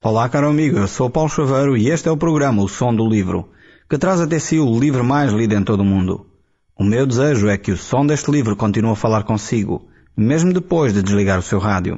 Olá, caro amigo, eu sou Paulo Chaveiro e este é o programa O Som do Livro, que traz até si o livro mais lido em todo o mundo. O meu desejo é que o som deste livro continue a falar consigo, mesmo depois de desligar o seu rádio.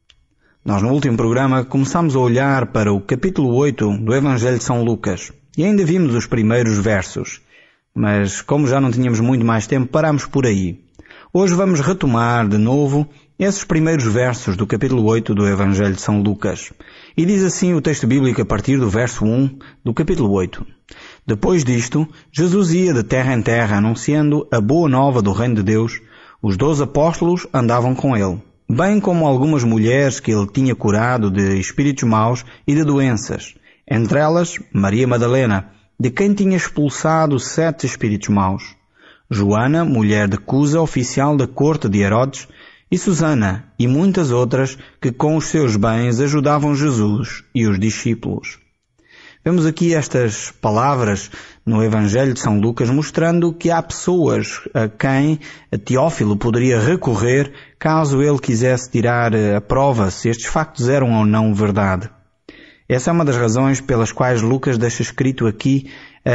Nós no último programa começámos a olhar para o capítulo 8 do Evangelho de São Lucas e ainda vimos os primeiros versos, mas como já não tínhamos muito mais tempo, parámos por aí. Hoje vamos retomar de novo esses primeiros versos do capítulo 8 do Evangelho de São Lucas. E diz assim o texto bíblico a partir do verso 1 do capítulo 8. Depois disto, Jesus ia de terra em terra anunciando a boa nova do reino de Deus. Os 12 apóstolos andavam com ele, bem como algumas mulheres que ele tinha curado de espíritos maus e de doenças. Entre elas, Maria Madalena, de quem tinha expulsado 7 espíritos maus. Joana, mulher de Cusa, oficial da corte de Herodes, e Susana, e muitas outras que com os seus bens ajudavam Jesus e os discípulos. Vemos aqui estas palavras no Evangelho de São Lucas mostrando que há pessoas a quem Teófilo poderia recorrer caso ele quisesse tirar a prova se estes factos eram ou não verdade. Essa é uma das razões pelas quais Lucas deixa escrito aqui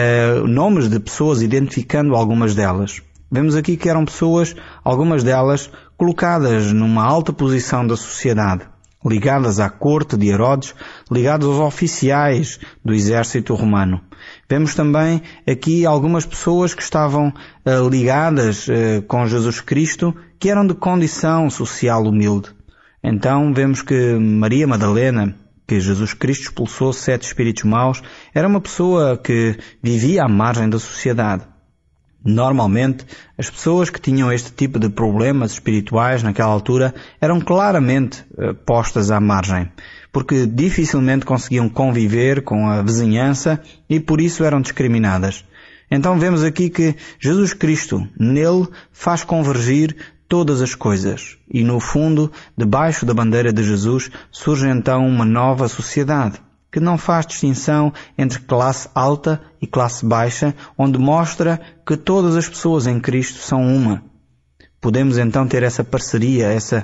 nomes de pessoas, identificando algumas delas. Vemos aqui que eram pessoas, algumas delas, colocadas numa alta posição da sociedade, ligadas à corte de Herodes, ligadas aos oficiais do exército romano. Vemos também aqui algumas pessoas que estavam ligadas com Jesus Cristo, que eram de condição social humilde. Então vemos que Maria Madalena, que Jesus Cristo expulsou 7 espíritos maus, era uma pessoa que vivia à margem da sociedade. Normalmente, as pessoas que tinham este tipo de problemas espirituais naquela altura eram claramente postas à margem, porque dificilmente conseguiam conviver com a vizinhança e por isso eram discriminadas. Então vemos aqui que Jesus Cristo, nele, faz convergir todas as coisas e, no fundo, debaixo da bandeira de Jesus, surge então uma nova sociedade, que não faz distinção entre classe alta e classe baixa, onde mostra que todas as pessoas em Cristo são uma. Podemos então ter essa parceria, essa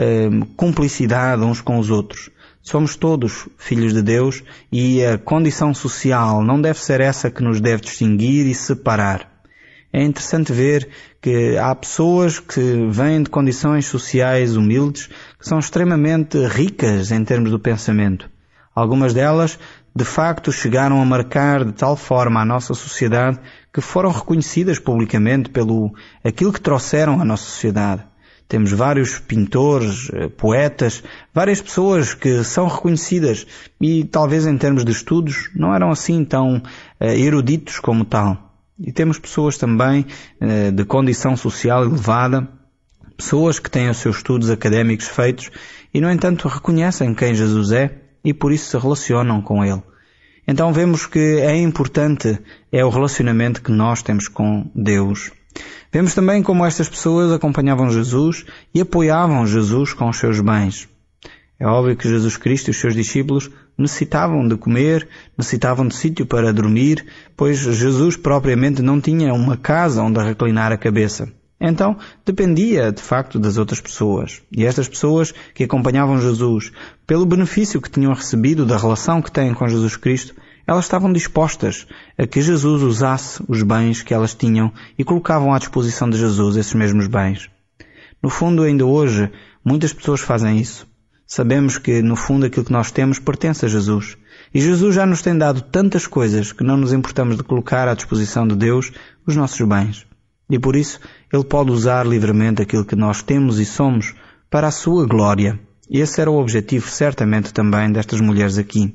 cumplicidade uns com os outros. Somos todos filhos de Deus e a condição social não deve ser essa que nos deve distinguir e separar. É interessante ver que há pessoas que vêm de condições sociais humildes que são extremamente ricas em termos do pensamento. Algumas delas, de facto, chegaram a marcar de tal forma a nossa sociedade que foram reconhecidas publicamente pelo aquilo que trouxeram à nossa sociedade. Temos vários pintores, poetas, várias pessoas que são reconhecidas e talvez em termos de estudos não eram assim tão eruditos como tal. E temos pessoas também de condição social elevada, pessoas que têm os seus estudos académicos feitos e, no entanto, reconhecem quem Jesus é e por isso se relacionam com Ele. Então vemos que é importante o relacionamento que nós temos com Deus. Vemos também como estas pessoas acompanhavam Jesus e apoiavam Jesus com os seus bens. É óbvio que Jesus Cristo e os seus discípulos necessitavam de comer, necessitavam de sítio para dormir, pois Jesus propriamente não tinha uma casa onde reclinar a cabeça. Então, dependia, de facto, das outras pessoas. E estas pessoas que acompanhavam Jesus, pelo benefício que tinham recebido da relação que têm com Jesus Cristo, elas estavam dispostas a que Jesus usasse os bens que elas tinham e colocavam à disposição de Jesus esses mesmos bens. No fundo, ainda hoje, muitas pessoas fazem isso. Sabemos que, no fundo, aquilo que nós temos pertence a Jesus. E Jesus já nos tem dado tantas coisas que não nos importamos de colocar à disposição de Deus os nossos bens. E por isso, Ele pode usar livremente aquilo que nós temos e somos para a sua glória. E esse era o objetivo, certamente, também destas mulheres aqui.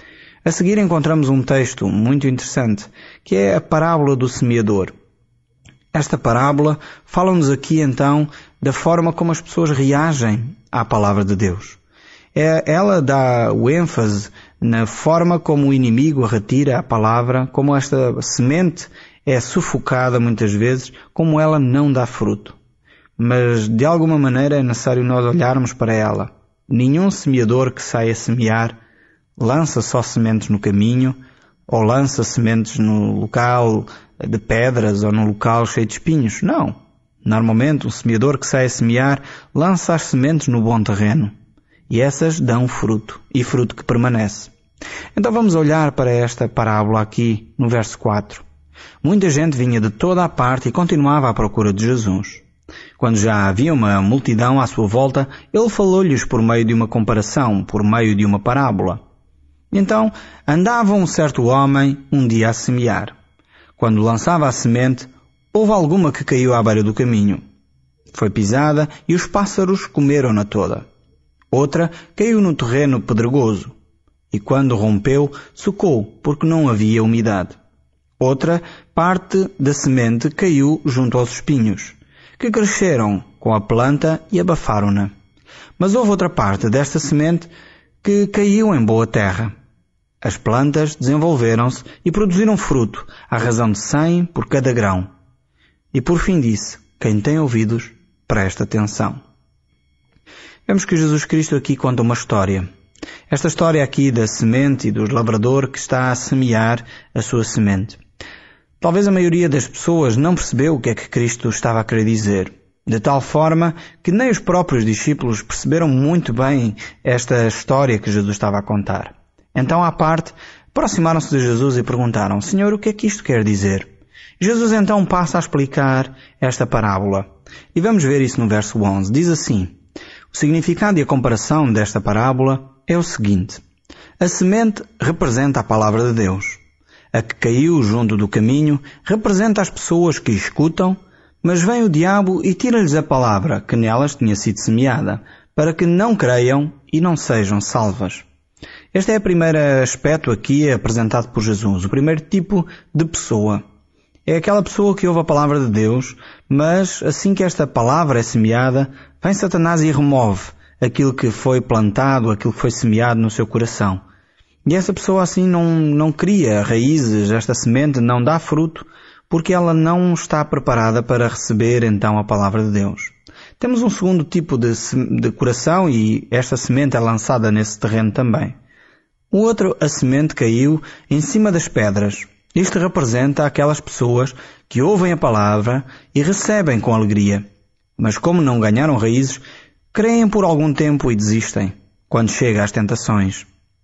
A seguir encontramos um texto muito interessante, que é a parábola do semeador. Esta parábola fala-nos aqui, então, da forma como as pessoas reagem à palavra de Deus. Ela dá o ênfase na forma como o inimigo retira a palavra, como esta semente é sufocada muitas vezes, como ela não dá fruto. Mas, de alguma maneira, é necessário nós olharmos para ela. Nenhum semeador que sai a semear lança só sementes no caminho, ou lança sementes no local de pedras, ou no local cheio de espinhos. Não. Normalmente, um semeador que sai a semear lança as sementes no bom terreno. e essas dão fruto, e fruto que permanece. Então vamos olhar para esta parábola aqui no verso 4. Muita gente vinha de toda a parte e continuava à procura de Jesus. Quando já havia uma multidão à sua volta, ele falou-lhes por meio de uma comparação, por meio de uma parábola. Então andava um certo homem um dia a semear. Quando lançava a semente, houve alguma que caiu à beira do caminho. Foi pisada e os pássaros comeram-na toda. Outra caiu no terreno pedregoso e quando rompeu, secou porque não havia umidade. Outra parte da semente caiu junto aos espinhos, que cresceram com a planta e abafaram-na. Mas houve outra parte desta semente que caiu em boa terra. As plantas desenvolveram-se e produziram fruto, à razão de 100 por cada grão. E por fim disse, quem tem ouvidos, presta atenção. Vemos que Jesus Cristo aqui conta uma história. Esta história aqui da semente e do lavrador que está a semear a sua semente. Talvez a maioria das pessoas não percebeu o que é que Cristo estava a querer dizer, de tal forma que nem os próprios discípulos perceberam muito bem esta história que Jesus estava a contar. Então, à parte, aproximaram-se de Jesus e perguntaram, Senhor, o que é que isto quer dizer? Jesus então passa a explicar esta parábola. E vamos ver isso no verso 11. Diz assim, o significado e a comparação desta parábola é o seguinte. A semente representa a palavra de Deus. A que caiu junto do caminho representa as pessoas que escutam, mas vem o diabo e tira-lhes a palavra que nelas tinha sido semeada, para que não creiam e não sejam salvas. Este é o primeiro aspecto aqui apresentado por Jesus, o primeiro tipo de pessoa. É aquela pessoa que ouve a palavra de Deus, mas assim que esta palavra é semeada, vem Satanás e remove aquilo que foi plantado, aquilo que foi semeado no seu coração. E essa pessoa assim não cria raízes, esta semente não dá fruto, porque ela não está preparada para receber então a palavra de Deus. Temos um segundo tipo de coração e esta semente é lançada nesse terreno também. O outro, a semente caiu em cima das pedras. Isto representa aquelas pessoas que ouvem a palavra e recebem com alegria. Mas como não ganharam raízes, creem por algum tempo e desistem, quando chega às tentações.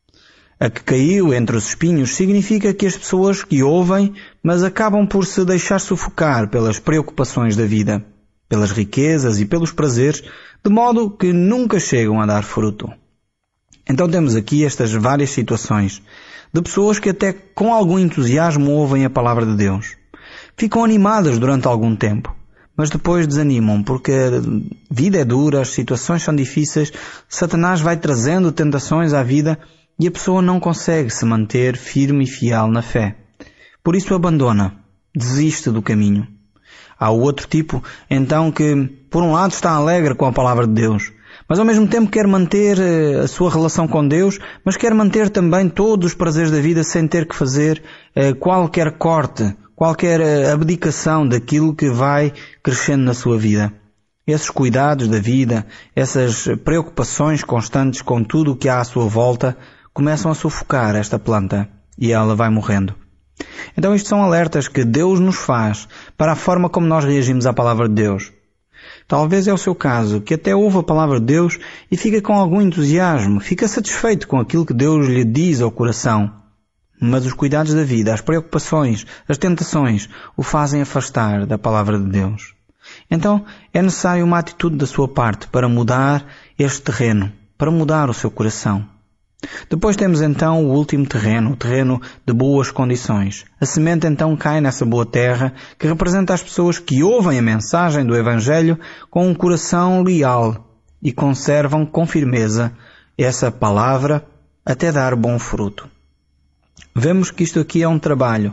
A que caiu entre os espinhos significa que as pessoas que ouvem, mas acabam por se deixar sufocar pelas preocupações da vida, pelas riquezas e pelos prazeres, de modo que nunca chegam a dar fruto. Então temos aqui estas várias situações de pessoas que até com algum entusiasmo ouvem a palavra de Deus. Ficam animadas durante algum tempo, mas depois desanimam porque a vida é dura, as situações são difíceis, Satanás vai trazendo tentações à vida e a pessoa não consegue se manter firme e fiel na fé. Por isso abandona, desiste do caminho. Há o outro tipo, então, que por um lado está alegre com a palavra de Deus, mas ao mesmo tempo quer manter a sua relação com Deus, mas quer manter também todos os prazeres da vida sem ter que fazer qualquer corte, qualquer abdicação daquilo que vai crescendo na sua vida. Esses cuidados da vida, essas preocupações constantes com tudo o que há à sua volta, começam a sufocar esta planta e ela vai morrendo. Então isto são alertas que Deus nos faz para a forma como nós reagimos à palavra de Deus. Talvez é o seu caso, que até ouve a palavra de Deus e fica com algum entusiasmo, fica satisfeito com aquilo que Deus lhe diz ao coração. Mas os cuidados da vida, as preocupações, as tentações, o fazem afastar da palavra de Deus. Então é necessário uma atitude da sua parte para mudar este terreno, para mudar o seu coração. Depois temos então o último terreno, o terreno de boas condições. A semente então cai nessa boa terra que representa as pessoas que ouvem a mensagem do Evangelho com um coração leal e conservam com firmeza essa palavra até dar bom fruto. Vemos que isto aqui é um trabalho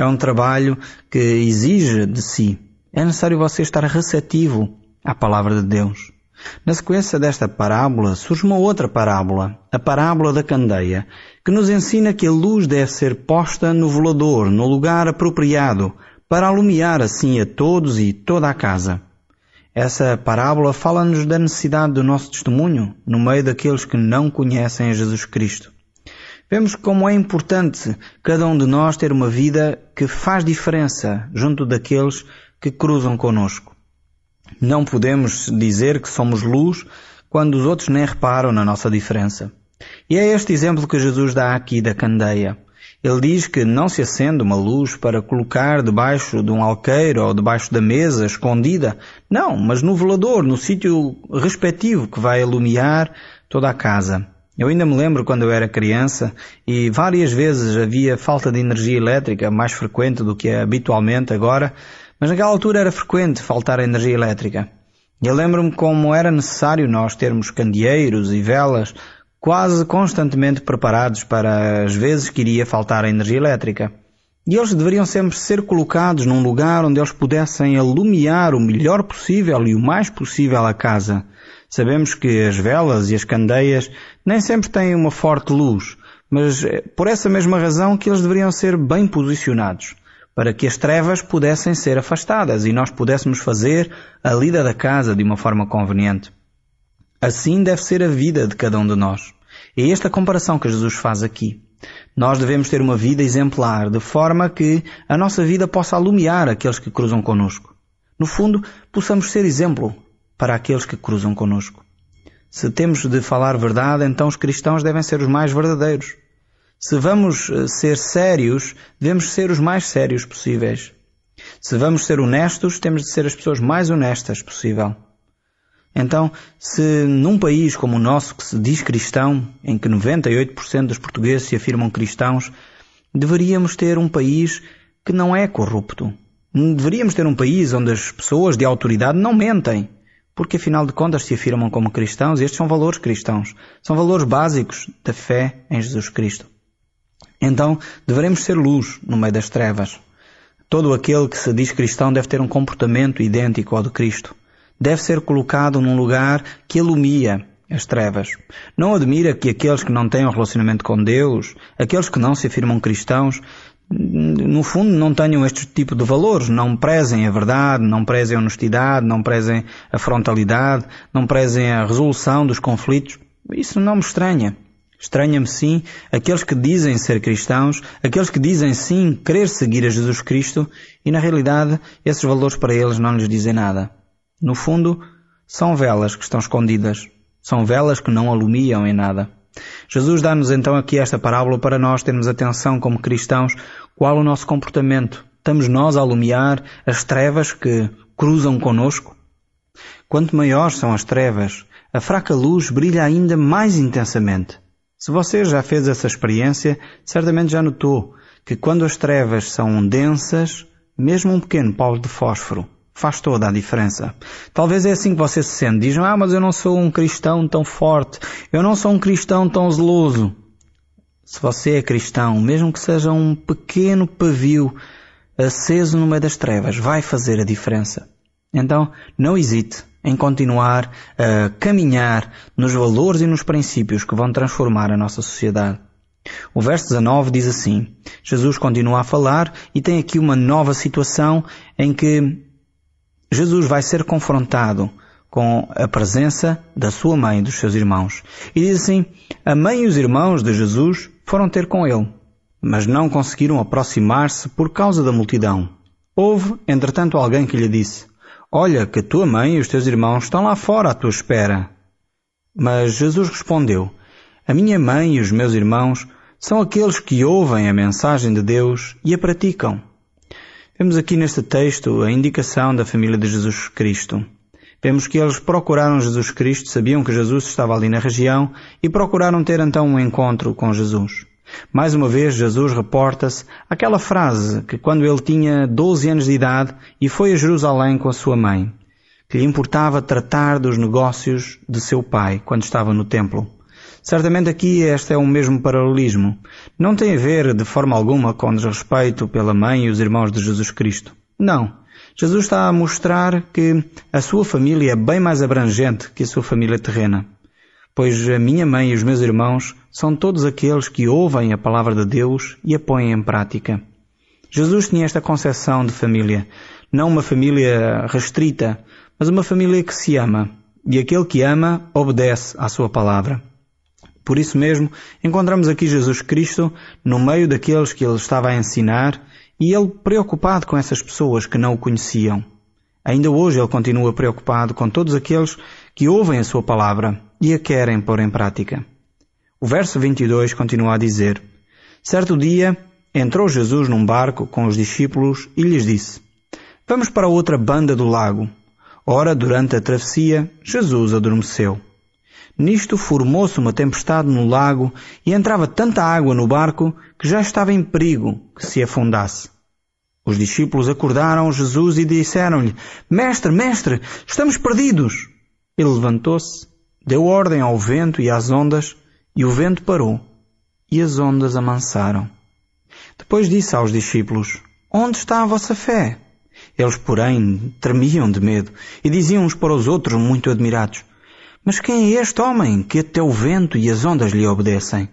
que exige de si. É necessário você estar receptivo à palavra de Deus. Na sequência desta parábola surge uma outra parábola, a parábola da candeia, que nos ensina que a luz deve ser posta no velador, no lugar apropriado, para alumiar assim a todos e toda a casa. Essa parábola fala-nos da necessidade do nosso testemunho no meio daqueles que não conhecem a Jesus Cristo. Vemos como é importante cada um de nós ter uma vida que faz diferença junto daqueles que cruzam conosco. Não podemos dizer que somos luz, quando os outros nem reparam na nossa diferença. E é este exemplo que Jesus dá aqui da candeia. Ele diz que não se acende uma luz para colocar debaixo de um alqueiro ou debaixo da mesa, escondida. Não, mas no velador, no sítio respectivo que vai iluminar toda a casa. Eu ainda me lembro quando eu era criança e várias vezes havia falta de energia elétrica, mais frequente do que é habitualmente agora, mas naquela altura era frequente faltar a energia elétrica. Eu lembro-me como era necessário nós termos candeeiros e velas quase constantemente preparados para as vezes que iria faltar a energia elétrica. E eles deveriam sempre ser colocados num lugar onde eles pudessem alumiar o melhor possível e o mais possível a casa. Sabemos que as velas e as candeias nem sempre têm uma forte luz, mas por essa mesma razão que eles deveriam ser bem posicionados, para que as trevas pudessem ser afastadas e nós pudéssemos fazer a lida da casa de uma forma conveniente. Assim deve ser a vida de cada um de nós. É esta a comparação que Jesus faz aqui. Nós devemos ter uma vida exemplar, de forma que a nossa vida possa alumiar aqueles que cruzam connosco. No fundo, possamos ser exemplo para aqueles que cruzam connosco. Se temos de falar verdade, então os cristãos devem ser os mais verdadeiros. Se vamos ser sérios, devemos ser os mais sérios possíveis. Se vamos ser honestos, temos de ser as pessoas mais honestas possível. Então, se num país como o nosso, que se diz cristão, em que 98% dos portugueses se afirmam cristãos, deveríamos ter um país que não é corrupto. Deveríamos ter um país onde as pessoas de autoridade não mentem, porque afinal de contas se afirmam como cristãos e estes são valores cristãos. São valores básicos da fé em Jesus Cristo. Então, deveremos ser luz no meio das trevas. Todo aquele que se diz cristão deve ter um comportamento idêntico ao de Cristo. Deve ser colocado num lugar que ilumia as trevas. Não admira que aqueles que não têm um relacionamento com Deus, aqueles que não se afirmam cristãos, no fundo não tenham este tipo de valores, não prezem a verdade, não prezem a honestidade, não prezem a frontalidade, não prezem a resolução dos conflitos. Isso não me estranha. Estranha-me sim aqueles que dizem ser cristãos, aqueles que dizem sim querer seguir a Jesus Cristo e na realidade esses valores para eles não lhes dizem nada. No fundo, são velas que estão escondidas. São velas que não alumiam em nada. Jesus dá-nos então aqui esta parábola para nós termos atenção como cristãos qual o nosso comportamento. Estamos nós a alumiar as trevas que cruzam connosco? Quanto maiores são as trevas, a fraca luz brilha ainda mais intensamente. Se você já fez essa experiência, certamente já notou que quando as trevas são densas, mesmo um pequeno pau de fósforo faz toda a diferença. Talvez é assim que você se sente. Diz, mas eu não sou um cristão tão forte. Eu não sou um cristão tão zeloso. Se você é cristão, mesmo que seja um pequeno pavio aceso no meio das trevas, vai fazer a diferença. Então, não hesite em continuar a caminhar nos valores e nos princípios que vão transformar a nossa sociedade. O verso 19 diz assim, Jesus continua a falar e tem aqui uma nova situação em que Jesus vai ser confrontado com a presença da sua mãe e dos seus irmãos. E diz assim, a mãe e os irmãos de Jesus foram ter com ele, mas não conseguiram aproximar-se por causa da multidão. Houve, entretanto, alguém que lhe disse, olha que a tua mãe e os teus irmãos estão lá fora à tua espera. Mas Jesus respondeu, a minha mãe e os meus irmãos são aqueles que ouvem a mensagem de Deus e a praticam. Vemos aqui neste texto a indicação da família de Jesus Cristo. Vemos que eles procuraram Jesus Cristo, sabiam que Jesus estava ali na região e procuraram ter então um encontro com Jesus. Mais uma vez, Jesus reporta-se àquela frase que quando ele tinha 12 anos de idade e foi a Jerusalém com a sua mãe, que lhe importava tratar dos negócios de seu pai quando estava no templo. Certamente aqui este é o mesmo paralelismo. Não tem a ver de forma alguma com desrespeito pela mãe e os irmãos de Jesus Cristo. Não. Jesus está a mostrar que a sua família é bem mais abrangente que a sua família terrena. Pois a minha mãe e os meus irmãos são todos aqueles que ouvem a palavra de Deus e a põem em prática. Jesus tinha esta concepção de família. Não uma família restrita, mas uma família que se ama. E aquele que ama obedece à sua palavra. Por isso mesmo, encontramos aqui Jesus Cristo no meio daqueles que ele estava a ensinar e ele preocupado com essas pessoas que não o conheciam. Ainda hoje ele continua preocupado com todos aqueles que ouvem a sua palavra e a querem pôr em prática. O verso 22 continua a dizer: certo dia entrou Jesus num barco com os discípulos e lhes disse: vamos para outra banda do lago. Ora, durante a travessia, Jesus adormeceu. Nisto formou-se uma tempestade no lago e entrava tanta água no barco que já estava em perigo que se afundasse. Os discípulos acordaram Jesus e disseram-lhe: Mestre, Mestre, estamos perdidos! Ele levantou-se, deu ordem ao vento e às ondas, e o vento parou, e as ondas amansaram. Depois disse aos discípulos: onde está a vossa fé? Eles, porém, tremiam de medo e diziam uns para os outros, muito admirados: mas quem é este homem que até o vento e as ondas lhe obedecem?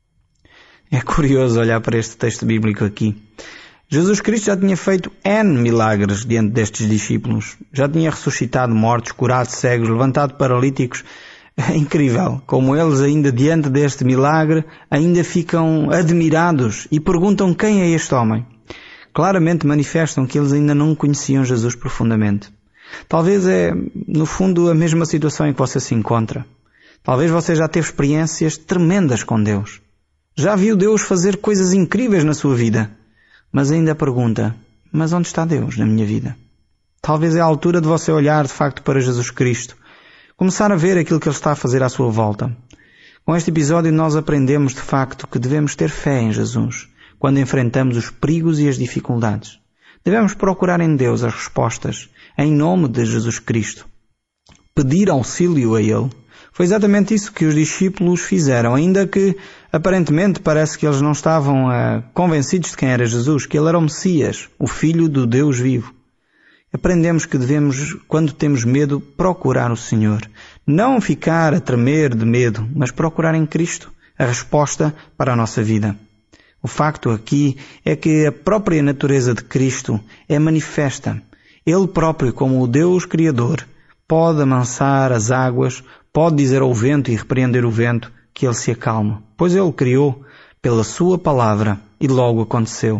É curioso olhar para este texto bíblico aqui. Jesus Cristo já tinha feito N milagres diante destes discípulos. Já tinha ressuscitado mortos, curado cegos, levantado paralíticos. É incrível como eles ainda diante deste milagre ainda ficam admirados e perguntam quem é este homem. Claramente manifestam que eles ainda não conheciam Jesus profundamente. Talvez é, no fundo, a mesma situação em que você se encontra. Talvez você já teve experiências tremendas com Deus. Já viu Deus fazer coisas incríveis na sua vida. Mas ainda pergunta: mas onde está Deus na minha vida? Talvez é a altura de você olhar de facto para Jesus Cristo. Começar a ver aquilo que Ele está a fazer à sua volta. Com este episódio nós aprendemos de facto que devemos ter fé em Jesus quando enfrentamos os perigos e as dificuldades. Devemos procurar em Deus as respostas, em nome de Jesus Cristo. Pedir auxílio a Ele. Foi exatamente isso que os discípulos fizeram, ainda que aparentemente parece que eles não estavam convencidos de quem era Jesus, que Ele era o Messias, o Filho do Deus vivo. Aprendemos que devemos, quando temos medo, procurar o Senhor. Não ficar a tremer de medo, mas procurar em Cristo a resposta para a nossa vida. O facto aqui é que a própria natureza de Cristo é manifesta. Ele próprio, como o Deus Criador, pode amansar as águas, pode dizer ao vento e repreender o vento que ele se acalme, pois ele criou pela sua palavra e logo aconteceu.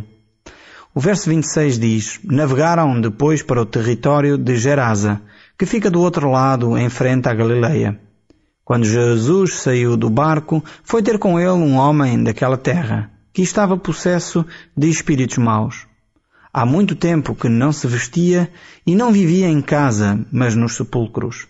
O verso 26 diz: navegaram depois para o território de Gerasa, que fica do outro lado, em frente à Galileia. Quando Jesus saiu do barco, foi ter com ele um homem daquela terra, que estava possesso de espíritos maus. Há muito tempo que não se vestia e não vivia em casa, mas nos sepulcros.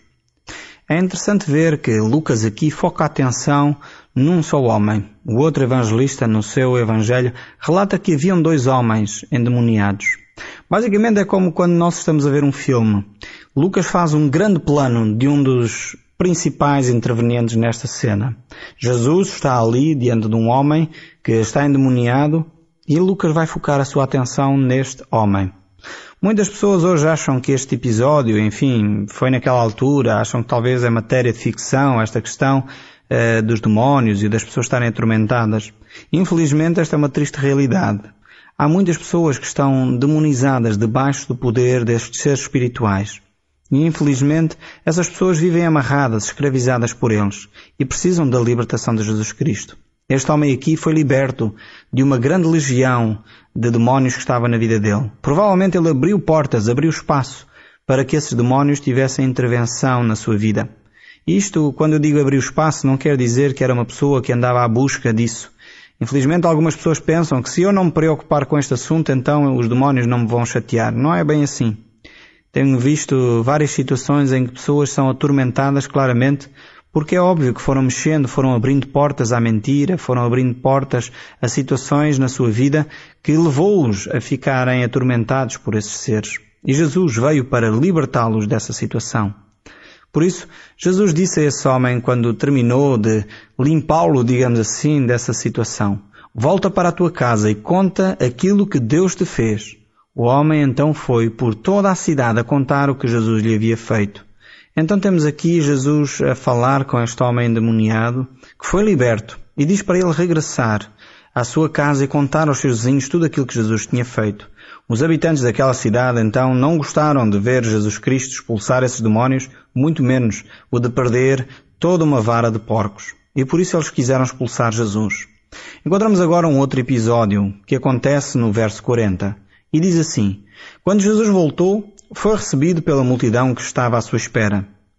É interessante ver que Lucas aqui foca a atenção num só homem. O outro evangelista, no seu evangelho, relata que haviam 2 homens endemoniados. Basicamente é como quando nós estamos a ver um filme. Lucas faz um grande plano de um dos principais intervenientes nesta cena. Jesus está ali diante de um homem que está endemoniado e Lucas vai focar a sua atenção neste homem. Muitas pessoas hoje acham que este episódio, enfim, foi naquela altura, acham que talvez é matéria de ficção, esta questão dos demónios e das pessoas estarem atormentadas. Infelizmente, esta é uma triste realidade. Há muitas pessoas que estão demonizadas debaixo do poder destes seres espirituais. E, infelizmente, essas pessoas vivem amarradas, escravizadas por eles e precisam da libertação de Jesus Cristo. Este homem aqui foi liberto de uma grande legião de demónios que estava na vida dele. Provavelmente ele abriu portas, abriu espaço para que esses demónios tivessem intervenção na sua vida. Isto, quando eu digo abrir espaço, não quer dizer que era uma pessoa que andava à busca disso. Infelizmente, algumas pessoas pensam que se eu não me preocupar com este assunto, então os demónios não me vão chatear. Não é bem assim. Tenho visto várias situações em que pessoas são atormentadas claramente porque é óbvio que foram mexendo, foram abrindo portas à mentira, foram abrindo portas a situações na sua vida que levou-os a ficarem atormentados por esses seres. E Jesus veio para libertá-los dessa situação. Por isso, Jesus disse a esse homem, quando terminou de limpá-lo, digamos assim, dessa situação: volta para a tua casa e conta aquilo que Deus te fez. O homem então foi por toda a cidade a contar o que Jesus lhe havia feito. Então temos aqui Jesus a falar com este homem endemoniado, que foi liberto, e diz para ele regressar à sua casa e contar aos seus vizinhos tudo aquilo que Jesus tinha feito. Os habitantes daquela cidade então não gostaram de ver Jesus Cristo expulsar esses demónios, muito menos o de perder toda uma vara de porcos. E por isso eles quiseram expulsar Jesus. Encontramos agora um outro episódio que acontece no verso 40. E diz assim: quando Jesus voltou, foi recebido pela multidão que estava à sua espera.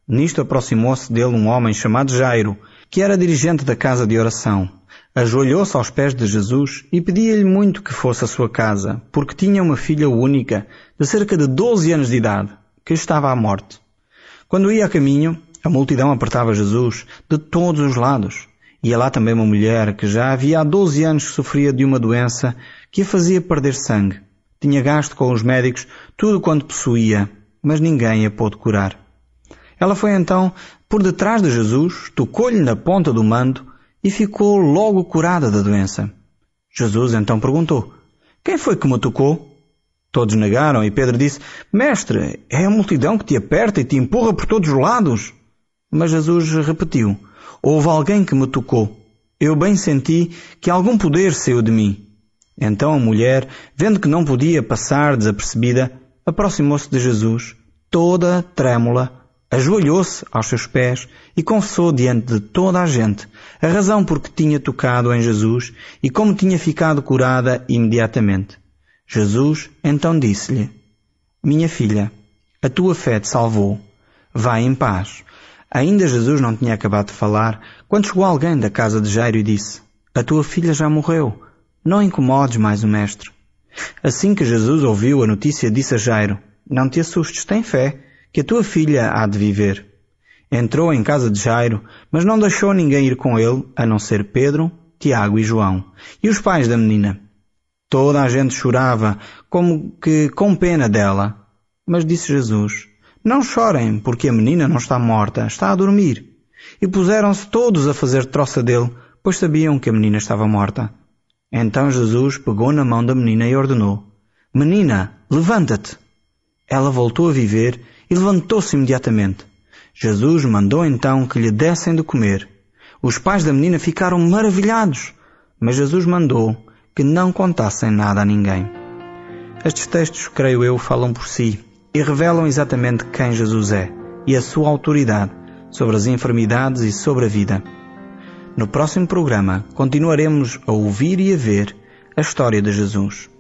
Nisto aproximou-se dele um homem chamado Jairo, que era dirigente da casa de oração. Ajoelhou-se aos pés de Jesus e pedia-lhe muito que fosse à sua casa, porque tinha uma filha única, de cerca de 12 anos de idade, que estava à morte. Quando ia a caminho, a multidão apertava Jesus de todos os lados. Ia lá também uma mulher que já havia há 12 anos que sofria de uma doença que a fazia perder sangue. Tinha gasto com os médicos tudo quanto possuía, mas ninguém a pôde curar. Ela foi então por detrás de Jesus, tocou-lhe na ponta do manto e ficou logo curada da doença. Jesus então perguntou: "Quem foi que me tocou?" Todos negaram e Pedro disse: "Mestre, é a multidão que te aperta e te empurra por todos os lados." Mas Jesus repetiu: "Houve alguém que me tocou. Eu bem senti que algum poder saiu de mim." Então a mulher, vendo que não podia passar desapercebida, aproximou-se de Jesus, toda trêmula, ajoelhou-se aos seus pés e confessou diante de toda a gente a razão por que tinha tocado em Jesus e como tinha ficado curada imediatamente. Jesus então disse-lhe: "Minha filha, a tua fé te salvou. Vai em paz." Ainda Jesus não tinha acabado de falar quando chegou alguém da casa de Jairo e disse: "A tua filha já morreu. Não incomodes mais o mestre." Assim que Jesus ouviu a notícia, disse a Jairo: "Não te assustes, tem fé, que a tua filha há de viver." Entrou em casa de Jairo, mas não deixou ninguém ir com ele, a não ser Pedro, Tiago e João, e os pais da menina. Toda a gente chorava, como que com pena dela. Mas disse Jesus: "Não chorem, porque a menina não está morta, está a dormir." E puseram-se todos a fazer troça dele, pois sabiam que a menina estava morta. Então Jesus pegou na mão da menina e ordenou: "Menina, levanta-te." Ela voltou a viver e levantou-se imediatamente. Jesus mandou então que lhe dessem de comer. Os pais da menina ficaram maravilhados, mas Jesus mandou que não contassem nada a ninguém. Estes textos, creio eu, falam por si e revelam exatamente quem Jesus é e a sua autoridade sobre as enfermidades e sobre a vida. No próximo programa continuaremos a ouvir e a ver a história de Jesus.